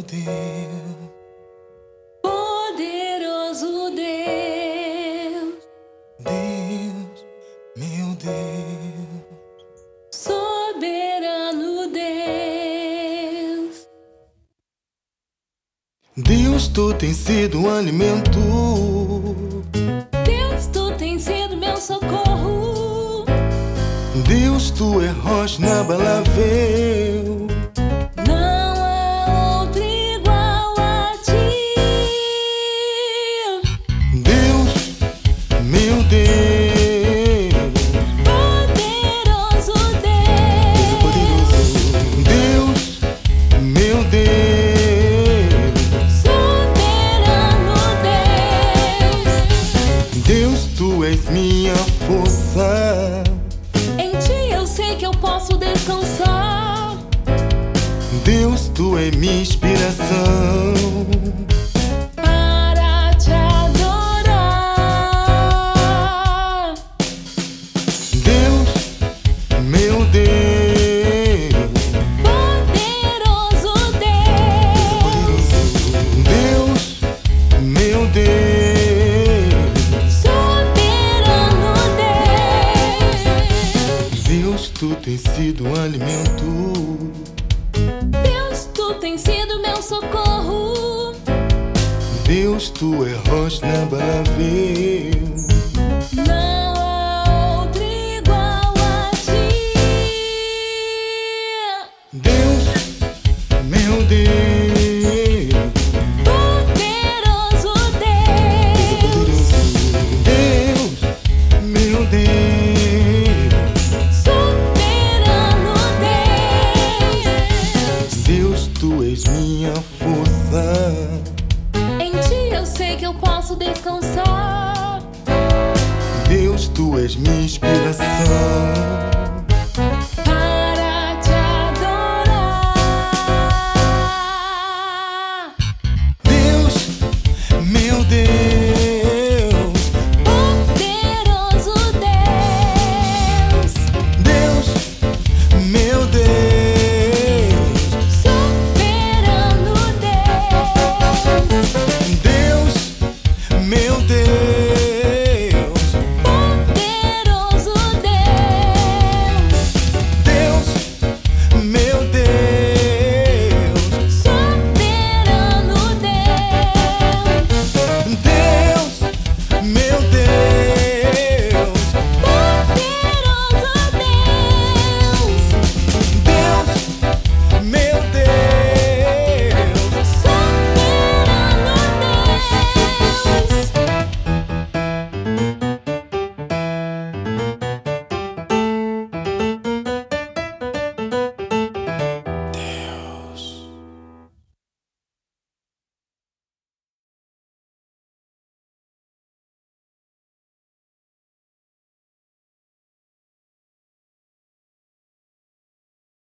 Deus, Poderoso Deus, Deus, meu Deus, soberano Deus. Deus, tu tens sido um alimento. Deus, tu tens sido meu socorro. Deus, tu é rocha inabalável. Não há outro igual a ti. Deus, meu Deus, Poderoso Deus é Deus, poderoso. Deus, meu Deus, soberano Deus. Deus, tu és minha força. Em ti eu sei que eu posso descansar. Deus, tu é minha inspiração. Para te adorar. Deus, meu Deus, Poderoso Deus, Deus, meu Deus, soberano Deus. Deus, tu tens sido um alimento. Deus, tu tens sido meu socorro. Deus, tu é rocha inabalável. Não há outro igual a ti. Deus, meu Deus, Poderoso Deus, Deus, meu Deus, soberano Deus. Deus, tu és minha força. Em ti eu sei que eu posso descansar. Deus, tu és minha inspiração.